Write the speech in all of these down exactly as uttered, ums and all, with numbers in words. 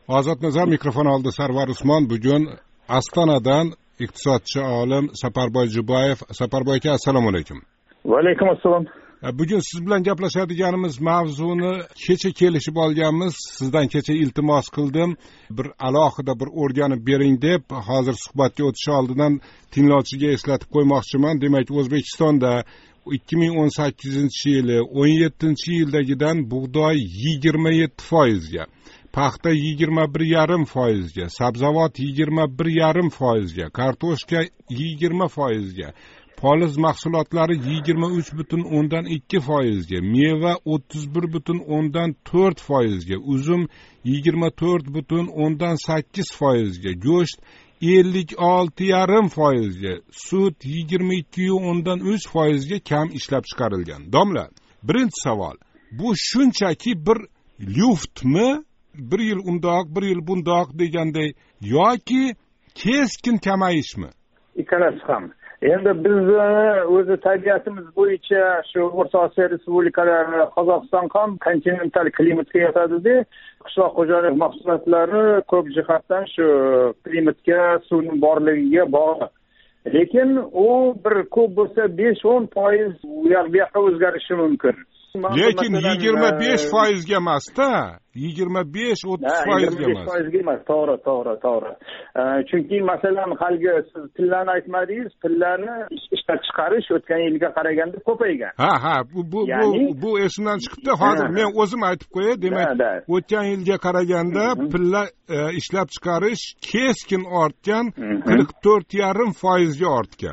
Ozodnazar mikrofon oldi. Sarvar Usmon bugun Astonadan iqtisodchi olim Saparboy Juboyev. Saparboy aka, assalomu alaykum. Va alaykum assalom. Bugun siz bilan gaplashadiganimiz mavzuni kecha kelishib olganmiz. Sizdan kecha iltimos qildim. Bir alohida bir o'rganib bering deb, hozir suhbatga o'tish oldidan tinglovchiga eslatib qo'ymoqchiman. Demak, O'zbekistonda ikki ming o'n sakkizinchi yili o'n yettinchi yildagidan bug'doy yigirma yetti foizga, paxta yigirma bir yarim foizga, sabzavot yigirma bir yarim foizga, kartoshka yigirma foizga, poliz mahsulotlari yigirma uch butun o'ndan ikki foizga, meva o'ttiz bir butun o'ndan to'rt foizga, uzum yigirma to'rt butun o'ndan sakkiz foizga, go'sht ellik olti yarim foizga, sut yigirma ikki o'ndan uch foizga kam ishlab chiqarilgan. Domla, birinchi savol, bu shunchaki bir luftmi? Bir yil undoq, bir yil bundoq deganday yoki keskin kamayishmi? Ikkalasi ham. Endi bizni o'zi tabiatimiz bo'yicha shu O'rta Osiyo respublikalari, Qozog'iston ham kontinental klimatga yotadi-da, qishloq xo'jalik mahsulotlari ko'p jihatdan shu klimatga, suvning borligiga bog'liq. Lekin u bir ko'p bo'lsa besh o'n foiz u yoqqa o'zgarishi mumkin. Lekin yigirma besh foizga emas-da, yigirma besh o'ttiz foizga emas. yigirma besh foizga emas, to'g'ri, to'g'ri, to'g'ri. Chunki masalan, haligi siz pillani aytmadingiz, pillani ishlab chiqarish o'tgan yilga qaraganda ko'paygan. Ha, ha, bu bu bu bu esimdan chiqdi. Hozir men o'zim aytib qo'yay, demak, o'tgan yilga qaraganda pilla ishlab chiqarish keskin ortgan, qirq to'rt yarim foizga ortgan.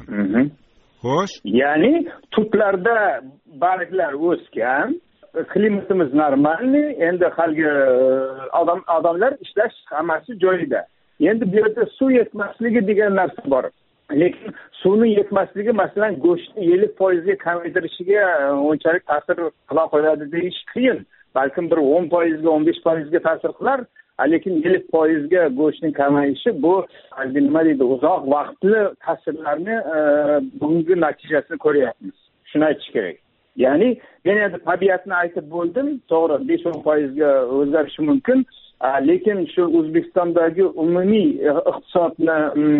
Xo'sh. Ya'ni tutlarda barglar o'sgan, klimatimiz normalniy, endi haligi odam odamlar ishlash hammasi joyida. Endi bu yerda suv yetmasligi degan narsa bor. Lekin suvning yetmasligi masalan go'shtni ellik foizga kamaytirishiga unchalik ta'sir qila qo'yadi deyish qiyin. Balkim bir o'n foizga, o'n besh foizga ta'sir qilar. Lekin ellik foizga go'shtning kamayishi bu nima deydi, uzoq vaqtli ta'sirlarni bugungi natijasini ko'ryapmiz. Shuni aytish kerak. Ya'ni men endi tabiatni aytib bo'ldim, to'g'ri besh o'n foizga o'zgarishi mumkin, lekin shu O'zbekistondagi umumiy iqtisodni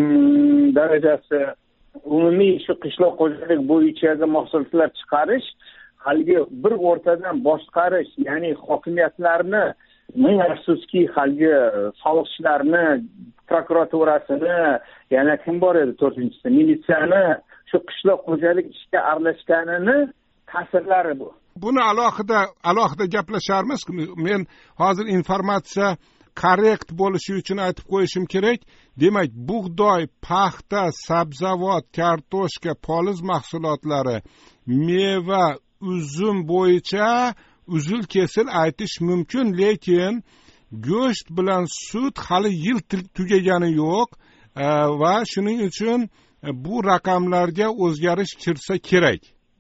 darajasi, umumiy shu qishloq xo'jalik bo'yicha mahsulotlar chiqarish, haligi bir o'rtadan boshqarish, ya'ni hokimiyatlarni, ming afsuski haligi soliqchilarni, prokuraturasini, yana kim bor edi to'rtinchisi, militsiyani shu qishloq xo'jalik ishiga aralashganini ta'sirlari bu. Buni alohida alohida gaplasharmiz. Men hozir informatsiya korrekt bo'lishi uchun aytib qo'yishim kerak. Demak, bug'doy, paxta, sabzavot, kartoshka, poliz mahsulotlari, meva, uzum bo'yicha uzil kesil aytish mumkin, lekin go'sht bilan sut hali yil tugagani yo'q va shuning uchun bu raqamlarga o'zgarish kirsa kerak.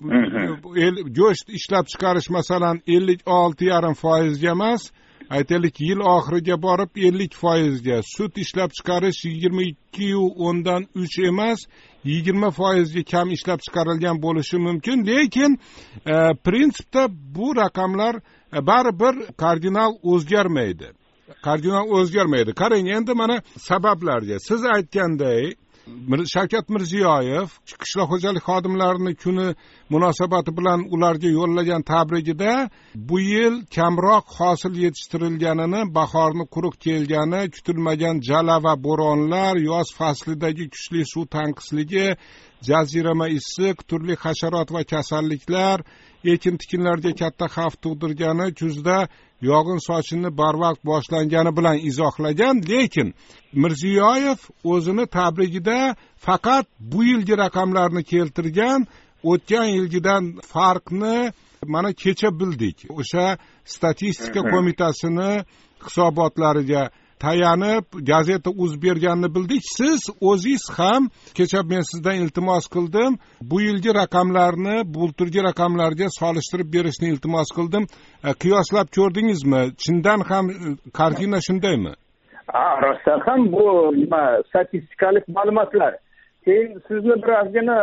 Go'sht ishlab chiqarish masalan ellik olti yarim foizga emas, aytaylik yil oxiriga borib ellik foizga, sut ishlab chiqarish yigirma ikki o'ndan uch emas, yigirma foizga kam ishlab chiqarilgan bo'lishi mumkin, lekin e, prinsipda bu raqamlar e, baribir kardinal o'zgarmaydi. Kardinal o'zgarmaydi. Qarang, endi mana sabablarga. Siz aytganday, Shavkat Mirziyoyev qishloq xo'jalik xodimlarini kuni munosabati bilan ularga yo'llagan tabrigida bu yil kamroq hosil yetishtirilganini, bahorni quruq kelgani, kutilmagan jala va bo'ronlar, yoz faslidagi kuchli suv tanqisligi, jazirama issiq, turli hasharot va kasalliklar ekin tikinlarga katta xavf tug'dirgani, kuzda yog'in sochinni barvaqt boshlangani bilan izohlagan. Lekin Mirziyoyev o'zini tabrigida faqat bu yilgi raqamlarni keltirgan, o'tgan yilgidan farqni mana kecha bildik. O'sha statistika qo'mitasini hisobotlariga tayanib gazeta uz berganini bildik. Siz o'zingiz ham kecha men sizdan iltimos qildim, bu yilgi raqamlarni bulturgi raqamlarga solishtirib berishni iltimos qildim. Qiyoslab ko'rdingizmi? Chindan ham kartina shundaymi? Ha, rostdan ham bu nima statistikalik ma'lumotlar. keyin sizni birozgina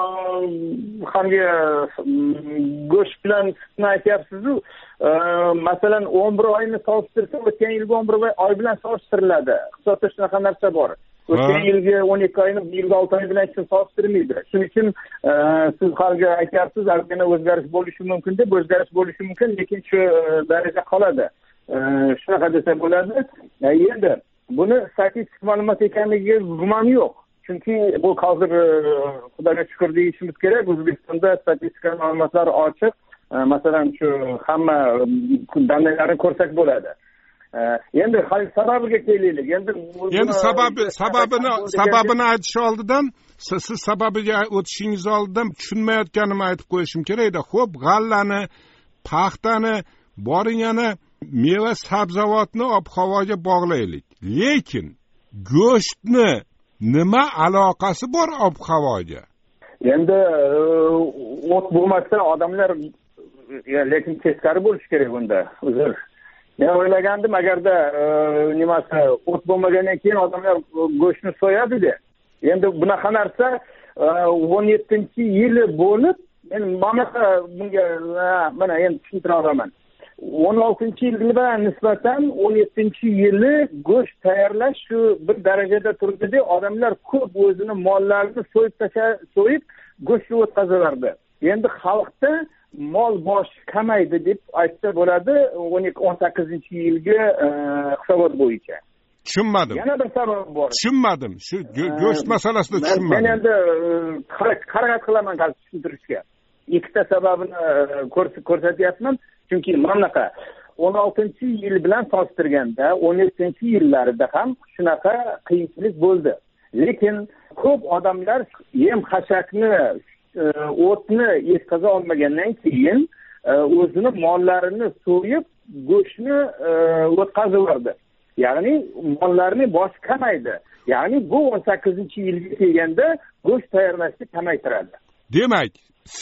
hamga go'sht bilan sutni aytyapsiz-ku, masalan o'n bir oyni solishtirsa o'tgan yilgi o'n bir oy bilan solishtiriladi. Hisobda shunaqa narsa bor. O'tgan yilgi o'n ikki oyni bu yilgi olti oy bilan hech kim solishtirmaydi. Shuning uchun siz hamga aytyapsiz, albatta o'zgarish bo'lishi mumkin deb, o'zgarish bo'lishi mumkin, lekin shu daraja qoladi. Shunaqa desa bo'ladi. Endi buni statistik ma'lumot ekanligiga gumon yo'q. Chunki bu hozir xudoga shukr deyishimiz kerak, O'zbekistonda statistika ma'lumotlari ochiq. Masalan, shu hamma dalillarni ko'rsak bo'ladi. Endi hali sababiga kelaylik. Endi endi sababi sababini sababini aytish oldidan siz sababiga o'tishingiz oldidan tushunmayotganimni aytib qo'yishim kerak-da. Xo'p, g'allani, paxtani, boring yana meva sabzavotni ob-havoga bog'laylik. Lekin go'shtni nima aloqasi bor ob-havoga? Endi o't bo'lmasa odamlar, lekin teskari bo'lish kerak bunda. Uzr. Men o'ylagandim, agarda nimasi o't bo'lmagandan keyin odamlar go'shtni so'yadi-da. Endi bunaqa narsa o'n yettinchi yili bo'lib, men mana bunga mana endi tushuntira olaman. o'n oltinchi yilga nisbatan o'n yettinchi yili go'sht tayyorlash shu bir darajada turdi-da, odamlar ko'p o'zini mollarini so'yib tashlab, so'yib go'shtni o'tkazaverdi. Endi xalqda mol boshi kamaydi deb aytsa bo'ladi o'n sakkizinchi yilgi hisobot bo'yicha. Tushunmadim. Yana bir sabab bor. Tushunmadim. Shu go'sht masalasida tushunmadim. Men endi harakat qilaman tushuntirishga. Ikkita sababini ko'rsatyapman. Chunki mamlaqa o'n oltinchi yil bilan solishtirganda o'n yettinchi yillarida ham shunaqa qiyinchilik bo'ldi. Lekin ko'p odamlar yem xashakni, o'tni yetkaza olmagandan keyin o'zini mollarini so'yib go'shtni o'tkazaverdi. Ya'ni mollarning boshi kamaydi. Ya'ni bu o'n sakkizinchi yilga kelganda go'sht tayyorlashni kamaytiradi. Demak,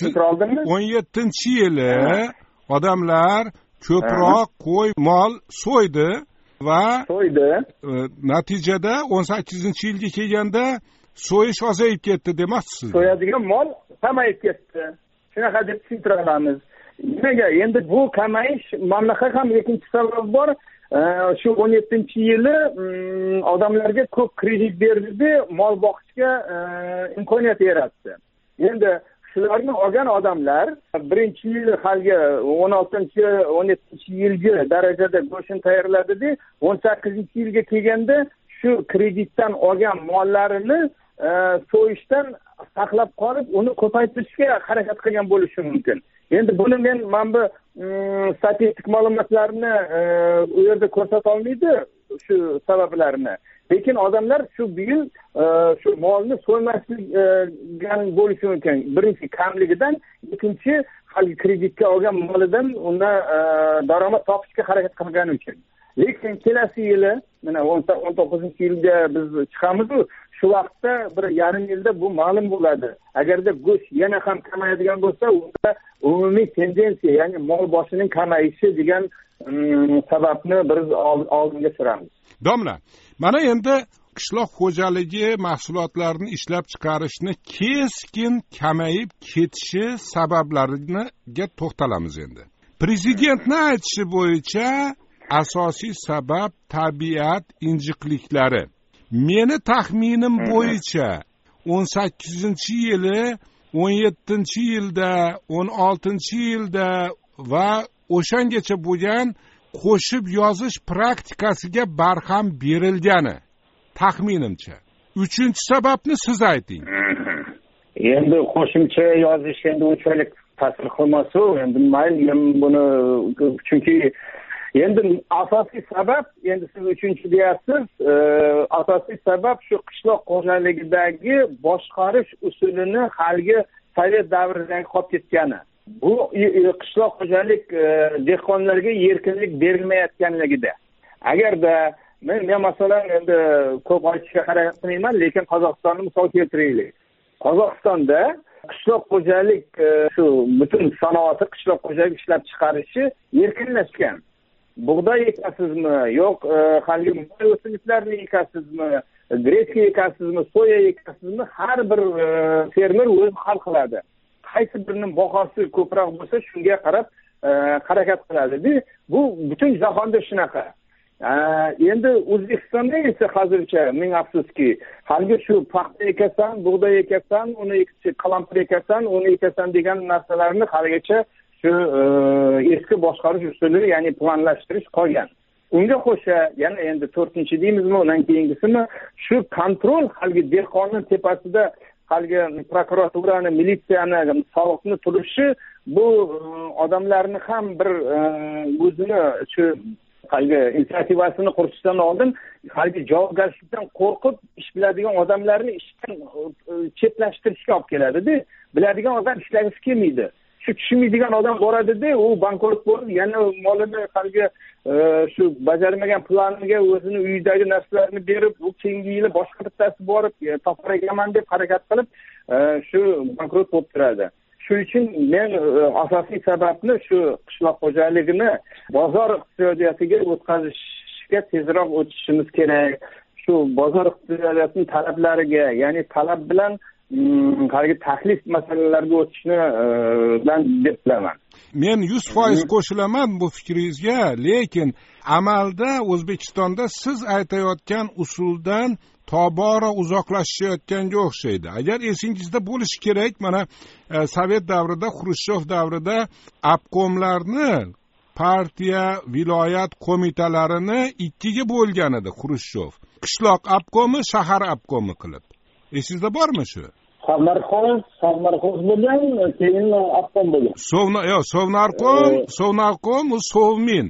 o'n yettinchi yili odamlar ko'proq qo'y, mol so'ydi va so'ydi. Natijada o'n sakkizinchi yilga kelganda so'yish ozayib ketdi demoqchisiz. So'yadigan mol kamayib ketdi. Shunaqa deb tushuntira olamiz. Nimaga? Endi bu kamayish mamlakat ham ikkinchi sabab bor. Shu o'n yettinchi yili odamlarga ko'p kredit berdi, mol boqishga imkoniyat yaratdi. Endi shularni olgan odamlar birinchi yil haligi o'n oltinchi o'n yettinchi yilgi darajada go'shtni tayyorladi-da, o'n sakkizinchi yilga kelganda shu kreditdan olgan mollarini so'yishdan saqlab qolib, uni ko'paytirishga harakat qilgan bo'lishi mumkin. Endi buni men mana bu statistik ma'lumotlarni u yerda ko'rsata olmaydi, shu sabablarni. Lekin odamlar shu yil shu molni so'ymasligan bo'lishi mumkin. Birinchi kamligidan, ikkinchi hali kreditga olgan molidan unda daromad topishga harakat qilgani uchun. Lekin kelasi yili, mana o'n to'qqizinchi yilga biz chiqamiz-ku, shu vaqtda bir yarim yilda bu ma'lum bo'ladi. Agarda go'sht yana ham kamayadigan bo'lsa, unda umumiy tendensiya, ya'ni mol boshining kamayishi degan sababni biz oldinga suramiz. Domla, mana endi qishloq xo'jaligi mahsulotlarini ishlab chiqarishni keskin kamayib ketishi sabablariga to'xtalamiz endi. Prezidentning aytishi bo'yicha asosiy sabab tabiat injiqliklari. Meni taxminim bo'yicha o'n sakkizinchi yili, o'n yettinchi yilda, o'n oltinchi yilda va o'shangacha bo'lgan qo'shib yozish praktikasiga barham berilgani taxminimcha. Uchinchi sababni siz ayting. Endi qo'shimcha yozish endi unchalik ta'sir qilmasa, endi mayli buni, chunki endi asosiy sabab, endi siz uchinchi deyapsiz, asosiy sabab shu qishloq xo'jaligidagi boshqarish usulini haligi sovet davridagi qolib ketgani. Bu qishloq xo'jalik dehqonlarga erkinlik berilmayotganligida. Agarda men men masalan endi ko'p aytishga harakat qilmayman, lekin Qozog'istonni misol keltiraylik. Qozog'istonda qishloq xo'jalik shu butun sanoati qishloq xo'jalik ishlab chiqarishi erkinlashgan. bug'doy ekasizmi, yo'q haligi moy o'simliklarini ekasizmi, grechka ekasizmi, soya ekasizmi, har bir fermer o'zi hal qiladi. Qaysi birining bahosi ko'proq bo'lsa, shunga qarab harakat qiladi. Bu butun jahonda shunaqa. Endi O'zbekistonda esa hozircha ming afsuski, haligi shu paxta ekasan, bug'doy ekasan, uni qalampir ekasan, uni ekasan degan narsalarni haligacha shu eski boshqarish usuli, ya'ni planlashtirish qolgan. Unga qo'sha yana endi to'rtinchi deymizmi, undan keyingisimi shu kontrol haligi dehqonning tepasida haligi prokuraturani, militsiyani soliqni turishi, bu odamlarni ham bir o'zini shu haligi inisiativasini qurishdan oldin haligi javobgarlikdan qo'rqib ish biladigan odamlarni ishdan chetlashtirishga olib keladi-da. Biladigan odam ishlagisi kelmaydi. Shu tushunmaydigan odam boradi-da, u bankrot bo'lib, yana molini haligi shu bajarmagan planiga o'zini uyidagi narsalarni berib, u keyingi yili boshqa bittasi borib topar ekanman deb harakat qilib, shu bankrot bo'lib turadi. Shuning uchun men asosiy sababni shu qishloq xo'jaligini bozor iqtisodiyotiga o'tkazishga tezroq o'tishimiz kerak. Shu bozor iqtisodiyotining talablariga, ya'ni talab bilan haligi taklif masalalarga o'tishni bilan deb bilaman. Men yuz foiz qo'shilaman bu fikringizga, lekin amalda O'zbekistonda siz aytayotgan usuldan tobora uzoqlashayotganga o'xshaydi. Agar esingizda bo'lishi kerak, mana Sovet davrida, Xrushchev davrida obkomlarni, partiya, viloyat qo'mitalarini ikkiga bo'lgan edi Xrushchev. Qishloq obkomi, shahar obkomi qilib. Esingizda bormi shu? Savnarxoz, savnarxoz bo'lgan, keyin obkom bo'lgan. Sovna, yo'q, Sovnarkom, Sovnarkom, u Sovmin.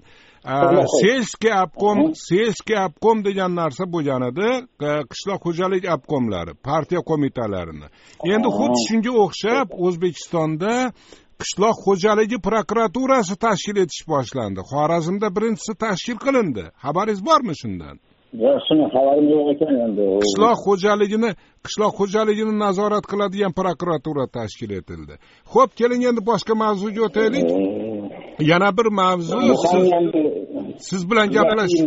Selskiy obkom, selskiy obkom degan narsa bo'lgan edi, qishloq xo'jalik obkomlari, partiya qo'mitalarini. Endi xuddi shunga o'xshab O'zbekistonda qishloq xo'jaligi prokuraturasi tashkil etish boshlandi. Xorazmda birinchisi tashkil qilindi. Xabaringiz bormi shundan? Yo'q, shuni xabarim yo'q ekan endi. Qishloq xo'jaligini, qishloq xo'jaligini nazorat qiladigan prokuratura tashkil etildi. Xo'p, keling endi boshqa mavzuga o'taylik. Yana bir mavzu, siz, siz bilan gaplash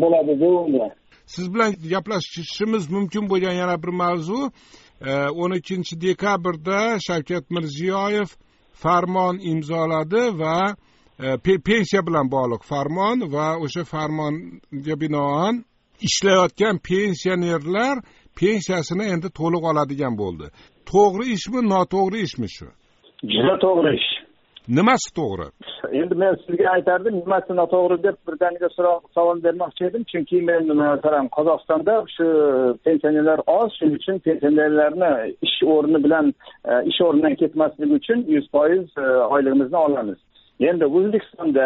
Siz bilan gaplashishimiz mumkin bo'lgan yana bir mavzu, o'n ikkinchi dekabrda Shavkat Mirziyoyev farmon imzoladi va pensiya bilan bog'liq farmon va o'sha farmonga binoan ishlayotgan pensionerlar pensiyasini endi to'liq oladigan bo'ldi. To'g'ri ishmi, noto'g'ri ishmi shu? Juda to'g'ri ish. Nimasi to'g'ri? Endi men sizga aytardim, nimasi noto'g'ri deb birdaniga savol bermoqchi edim, chunki men masalan Qozog'istonda shu pensionerlar oz, shuning uchun pensionerlarni ish o'rni bilan ish o'rnidan ketmasligi uchun yuz foiz oyligimizni olamiz. Endi O'zbekistonda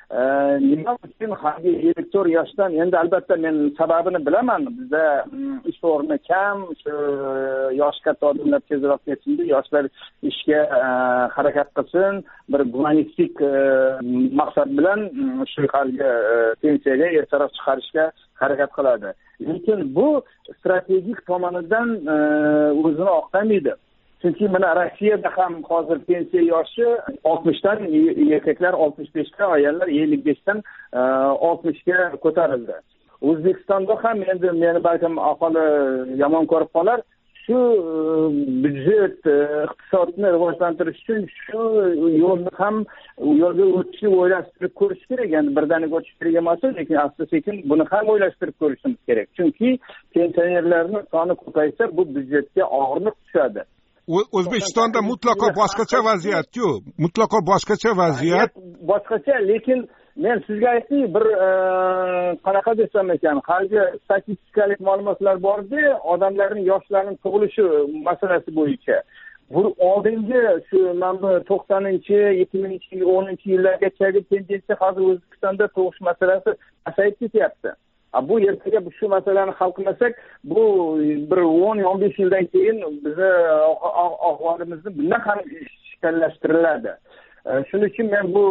nima uchun hali ellik to'rt yoshdan, endi albatta men sababini bilaman. Bizda ish o'rni kam, shu yosh katta odamlar tezroq ketsin, yoshlar ishga harakat qilsin, bir gumanistik maqsad bilan shu halga pensiyaga ertaroq chiqarishga harakat qiladi. Lekin bu strategik tomonidan o'zini oqlamaydi. Chunki mana Rossiyada ham hozir pensiya yoshi oltmishdan, erkaklar oltmish beshga, ayollar ellik beshdan oltmishga ko'tarildi. O'zbekistonda ham endi meni balkim aholi yomon ko'rib qolar, shu byudjet iqtisodni rivojlantirish uchun shu yo'lni ham u yo'lga o'tishni o'ylashtirib ko'rish kerak. Endi birdaniga o'tish kerak emas, lekin asta-sekin buni ham o'ylashtirib ko'rishimiz kerak. Chunki pensionerlarning soni ko'paysa, bu byudjetga og'irlik tushadi. O'zbekistonda mutlaqo boshqacha vaziyat-ku, mutlaqo boshqacha vaziyat. Boshqacha, lekin men sizga aytdim, bir qanaqa desam ekan, hali statistikalik ma'lumotlar bor-da, odamlarning yoshlarining tug'ilishi masalasi bo'yicha. Bu oldingi shu mana to'qsoninchi, ikki minginchi, o'ninchi yillargacha tendensiya hozir O'zbekistonda tug'ish masalasi pasayib ketyapti. Bu ertaga shu masalani hal qilmasak, bu bir o'n o'n besh yildan keyin bizni ahvolimizni bundan ham shikallashtiriladi. Shuning uchun men bu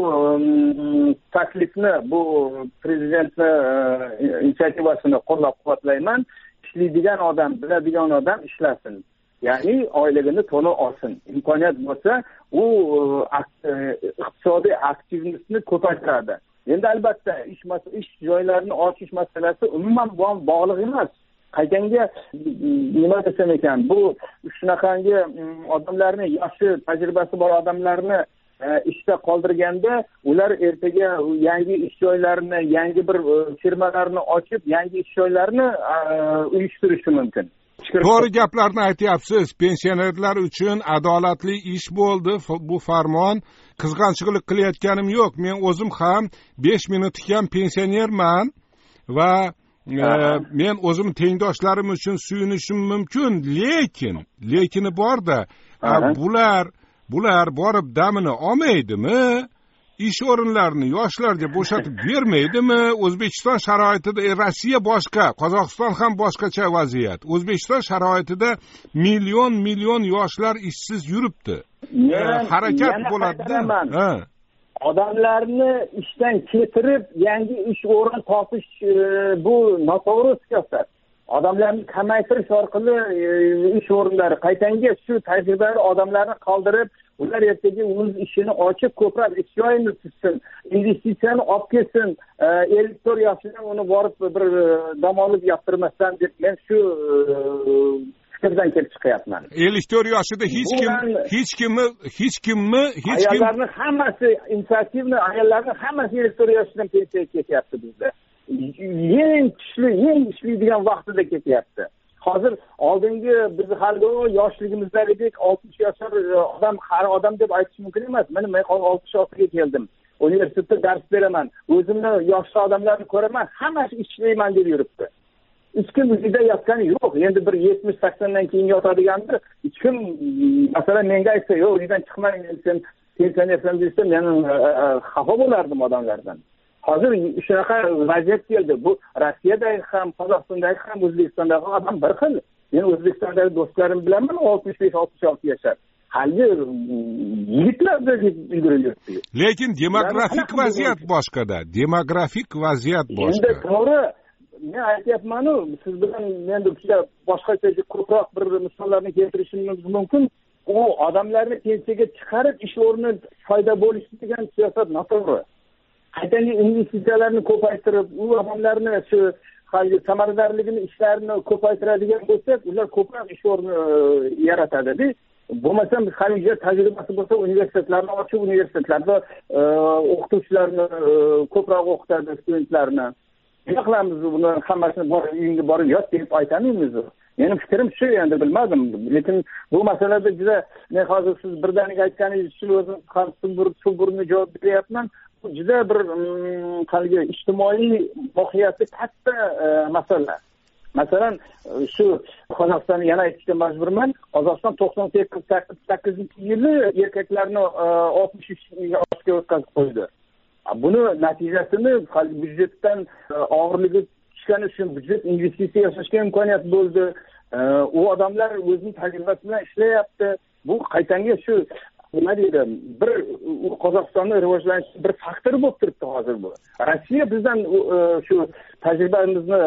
taklifni, bu prezidentni inisiativasini qo'llab-quvvatlayman. Ishlaydigan odam, biladigan odam ishlasin. Ya'ni oyligini to'liq olsin. Imkoniyat bo'lsa, u iqtisodiy aktivlikni ko'paytiradi. endi albatta ish ish joylarini ochish masalasi umuman bog'liq emas. Qaytanga nima desam ekan, bu shunaqangi odamlarni, yoshi tajribasi bor odamlarni ishda qoldirganda ular ertaga yangi ish joylarini, yangi bir firmalarni ochib, yangi ish joylarini uyushtirishi mumkin. To'g'ri gaplarni aytyapsiz. Pensionerlar uchun adolatli ish bo'ldi bu farmon. Qizg'anchiqlik qilayotganim yo'q. Men o'zim ham besh minutlik ham pensionerman va men o'zim tengdoshlarim uchun suyunishim mumkin, lekin lekini borda bular bular borib damini olmaydimi? Ish o'rinlarini yoshlarga bo'shatib bermaydimi? O'zbekiston sharoitida e, Rossiya boshqa, Qozog'iston ham boshqacha vaziyat. O'zbekiston sharoitida million million yoshlar ishsiz yuribdi. E, harakat bo'ladi. Odamlarni ishdan ketirib yangi ish o'rin topish e, bu noto'g'ri siyosat. Odamlarni kamaytirish orqali e, ish o'rinlari qaytanga shu tajribali odamlarni qoldirib, ular ertaga o'z ishini ochib ko'proq ish joyini tuzsin, investitsiyani olib kelsin, ellik to'rt yoshida uni borib bir dam olib yoptirmasdan deb men shu fikrdan kelib chiqyapman. ellik to'rt yoshida hech kim hech kimni hech kimni hech kim ayollarning hammasi initiativni, ayollarning hammasi ellik to'rt yoshidan pensiyaga ketyapti bizda. Eng kuchli, eng ishlaydigan vaqtida ketyapti. Hozir oldingi biz hali yoshligimizdagidek oltmish yoshlar odam qari odam deb aytish mumkin emas. Mana men oltmish oltiga keldim. Universitetda dars beraman. O'zimni yosh odamlarni ko'raman, hammasi ishlayman deb yuribdi. Hech kim uyda yotgani yo'q. Endi bir yetmish saksondan keyin yotadigandir. Hech kim masalan menga aytsa, "Yo'q, uydan chiqmang, sen pensionersan" desa, men xafa bo'lardim odamlardan. Hozir shunaqa vaziyat keldi. Bu Rossiyadagi ham, Qozog'istondagi ham, O'zbekistondagi ham bir xil. Men O'zbekistondagi do'stlarim bilanman oltmish besh oltmish olti yashar. Hali yigitlarda yugurib. Lekin demografik vaziyat boshqada. Demografik vaziyat boshqa. Endi to'g'ri, men aytyapman-ku, siz bilan men boshqacha ko'proq bir misollarni keltirishim mumkin. U odamlarni pensiyaga chiqarib ish o'rni foyda bo'lishi degan siyosat noto'g'ri. Qaytanga investitsiyalarni ko'paytirib, u odamlarni shu samaradorligini, ishlarini ko'paytiradigan bo'lsak, ular ko'proq ish o'rni yaratadi. Bo'lmasam xarija tajribasi bo'lsa, universitetlarni ochib, universitetlarda o'qituvchilarni ko'proq o'qitadi, studentlarni. Nima qilamiz buni hammasini bor uyingga borib yot deb aytamizmi? Mening fikrim shu, endi bilmadim. Lekin bu masalada juda men hozir siz birdaniga aytganingiz uchun o'zim sumburni javob beryapman. Bu juda bir qalbi ijtimoiy mohiyati katta masala. Masalan, shu Qozog'istonni yana aytishga majburman. Qozog'iston to'qson sakkizinchi yili erkaklarni oltmish uch yoshga o'tkazib qo'ydi. Buni natijasini byudjetdan og'irligi tushgani uchun byudjet investitsiya yasashga imkoniyat bo'ldi. U odamlar o'zining tajribasi bilan ishlayapti. Bu qaytanga shu nima deydi, bir Qozog'istonni rivojlanishi bir faktor bo'lib turibdi hozir bu. Rossiya bizdan shu tajribamizni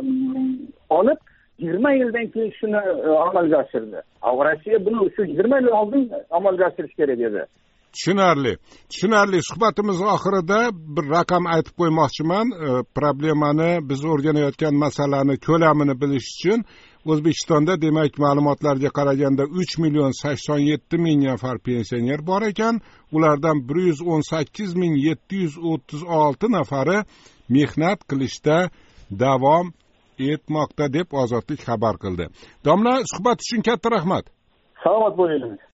olib yigirma yildan keyin shuni amalga oshirdi. Rossiya buni shu yigirma yil oldin amalga oshirish kerak edi. Tushunarli. Tushunarli. Suhbatimiz oxirida bir raqam aytib qo'ymoqchiman. Problemani, biz o'rganayotgan masalani ko'lamini bilish uchun O'zbekistonda demak ma'lumotlarga qaraganda uch million sakson yetti ming nafar pensioner bor ekan. Ulardan bir yuz o'n sakkiz ming yetti yuz o'ttiz olti nafari mehnat qilishda davom etmoqda deb Ozodlik xabar qildi. Domla, suhbat uchun katta rahmat. Salomat bo'ling.